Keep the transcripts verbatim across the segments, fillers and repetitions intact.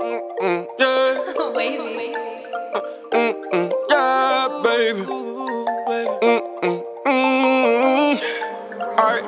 Mm-mm, yeah. Wavy. Mm-mm, yeah, baby. Mm-mm, mm. Alright.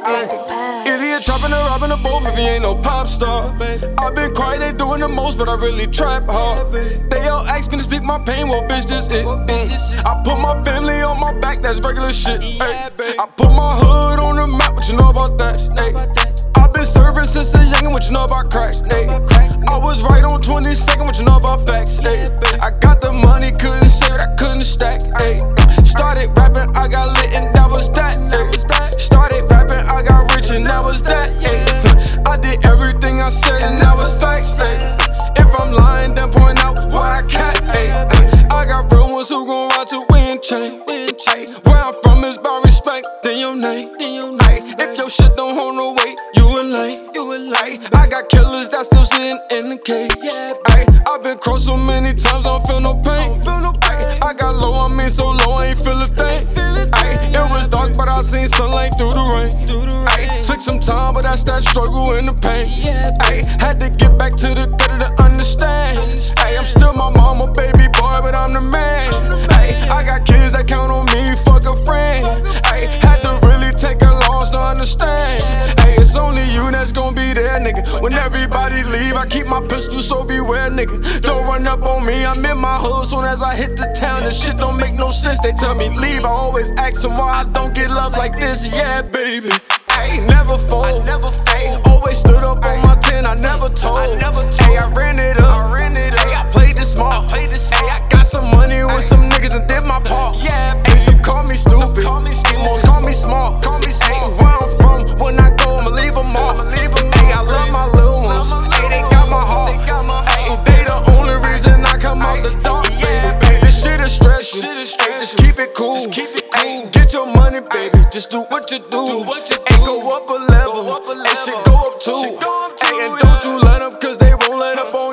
Idiot trapping and robbing the both if he ain't no pop star. I've been quiet, they doing the most, but I really trap hard. They all ask me to speak my pain, well, bitch, this it. Mm. I put my family on my back, that's regular shit. Ay. I put my hood on the map, what you know about that? Ay. I've been serving since a youngin', what you know about crack? Ay. I was right on twenty-second, what you know about facts? Ay. I got the money, couldn't save it, I couldn't stack. Ay. Started rapping, I got lit, and that was that. Ay. Started rapping, I got rich, and that was that. Ay. I did everything I said, and that was facts. Ay. If I'm lying, then point out why I can't. Ay. I got real ones who gon' ride to win chain. Ay. Where I'm from is about respect, then your name. Ay. If your shit don't hold no weight, you a lame. Ay. I got killers that still sitting in the cage. Ay. I've been crossed so many times, I don't feel no pain. Ay. I got low, I mean so low, I ain't feel a thing. Ay. It was dark, but I seen sunlight through the rain. Ay. Took some time, but that's that struggle and the pain. Ay. Had to get back to the gutter to understand. Ay. I'm still my mama, baby boy, but I'm the man. Ay. I got kids that count on me, fuck a friend. Ay. Had to really take a loss to understand. Ay. It's only you that's gon' be there, nigga. When everybody leave, I keep my pistol, so beware, nigga. Don't run up on me, I'm in my hood. Soon as I hit the town, this shit don't make no sense. They tell me leave, I always ask them why I don't get love like this. Yeah, baby. I ain't never fold. I never fold. Always stood up on my ten. I never told. I never told. Ay, I ran it up. I ran it up. Ay, I played it smart. I played it smart. Ay, I got some money with some niggas and did my part. Yeah, baby. Ay, some call me stupid. Call me stupid. Most call me smart. Call me smart. Ay, where I'm from, when I go, I'ma leave them all. I'ma leave them all. Ay, I love my little ones. Ay, they got my heart. They got my heart. Ay, they the only reason I come out the dark. Yeah, baby. This shit is stressful. Ay, just keep it cool. Just keep it cool. Ay, get your money, baby. Just do what you do. Do what you do. Ay, go up a level. Go up a level. Ay, shit go up too. Ay, and don't you let them, cause they won't let up on